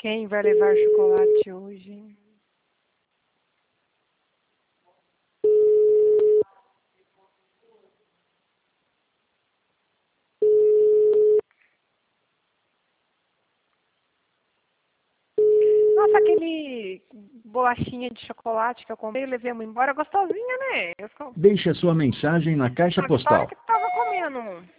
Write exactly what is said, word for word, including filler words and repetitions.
Quem vai levar chocolate hoje? Nossa, aquele bolachinha de chocolate que eu comprei e levemos embora, gostosinha, né? Eu só... Deixe a sua mensagem na caixa Agora postal. que tava comendo.